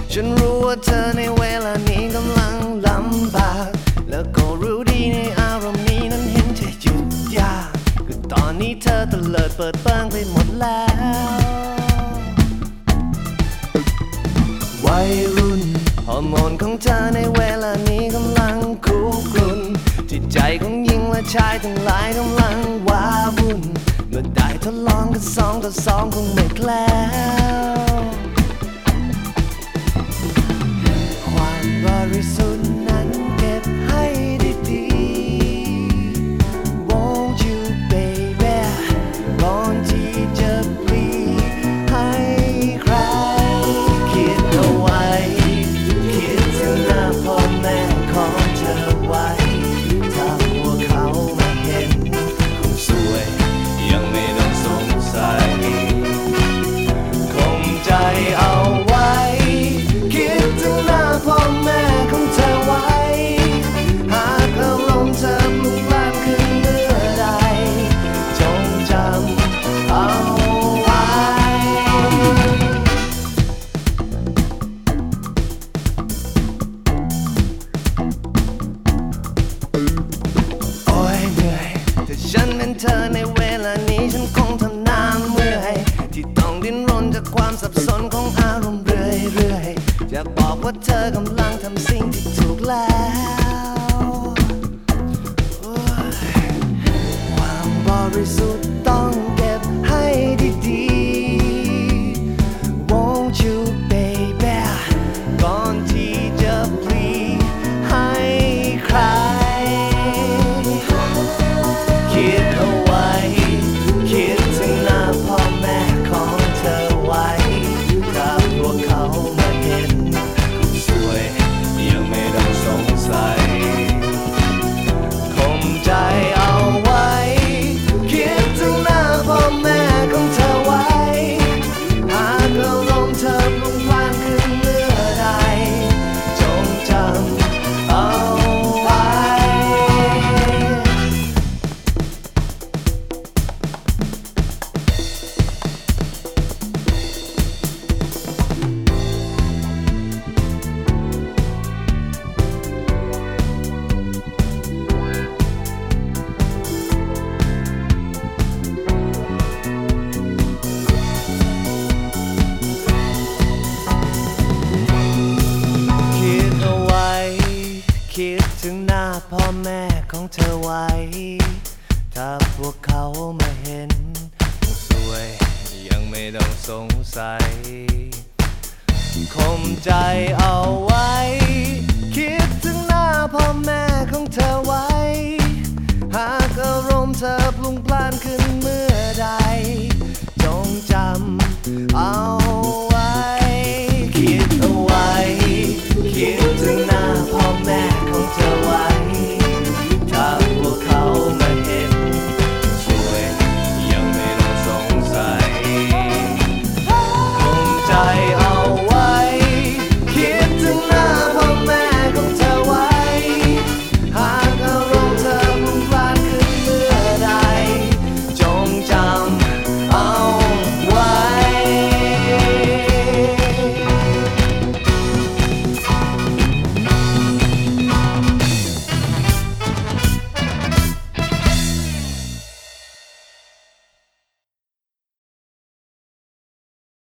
ฉันรู้ว่าเธอในเวลานี้กำลังลำบากแล้วก็รู้ดีในอารมณ์นี้นั้นเห็นจะหยุดยากก็ตอนนี้เธอตะเลิดเปิดเปิงไปหมดแล้ววัยรุ่นฮอร์โมนของเธอในเวลานี้กำลังคุกรุ่นจิตใจของหญิงและชายทั้งหลายกำลังว้าวุ่นเมื่อได้ทดลองกัน2 ต่อ 2คงไม่แคล้วความบริสุทธิ์นั้นเก็บให้ดีๆ Won't you baby ก่อนที่จะปลีให้ใครคิดเอาไว้คิดถึงหน้าพ่อแม่ของเธอไว้ถ้าพวกเขามาเห็นคงสวยยังไม่ต้องสงสัยคงใจเอาไว้คิดถึงหน้าพ่อแม่ของเธอไว้หากอารมณ์เธอพลุกพล่านขึ้นเมื่อใดจงจำเอาไว้โอ้ยเหนื่อยแต่ฉันเป็นเธอในเวลานี้ฉันคงทำนานเมื่อยที่ต้องดิ้นรนจากความสับสนของอารมณ์เรื่อยๆอยากบอกว่าเธอกำลังทำสิ่งที่ถูกแล้วโอ้ยความบริสุทธิ์ต้องเก็บให้ดีๆ Won't you baby ก่อนที่จะปลีให้ใครคิดเอาไว้คิดถึงหน้าพ่อแม่ของเธอไว้ถ้าพวกเขามาเห็นคงสวยยังไม่ต้องสงสัยคงใจเอาไว้คิดถึงหน้าพ่อแม่ของเธอไว้หากอารมณ์เธอพลุกพล่านขึ้นเมื่อใดจงจำเอาไว้ คิดเอาไว้คิดถึงหน้าพ่อแม่ของเธอไว้ถ้าพวกเขามาเห็นคงสวยยังไม่ต้องสงสัยคมใจเอาไว้คิดถึงหน้าพ่อแม่ของเธอไว้หากอารมณ์เธอพลุงพล่านขึ้นเมื่อใดจงจำเอา